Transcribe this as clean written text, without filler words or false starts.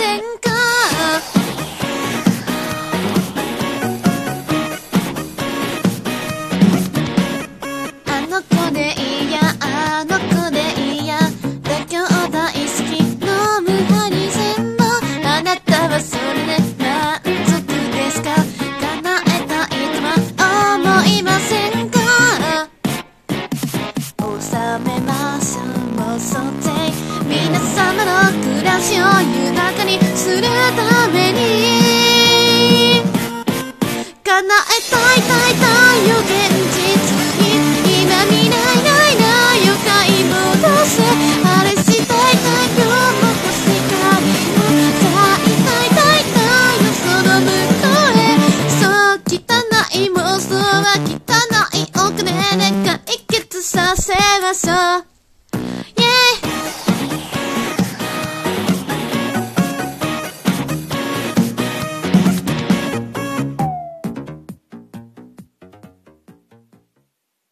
せんか？あの子でいいや、あの子でいいや、妥協大好きの無ハリセンボ。あなたはそれで満足ですか？叶えたいとは思いませんか？収めますもう想定、皆様の暮らしを豊かにするために叶えたいたいたいよ現実に、今未来ないなよ買い戻せ、あれしたいたい今日も欲しいかにもたいたいたいたいよその向こうへ、そう汚い妄想は汚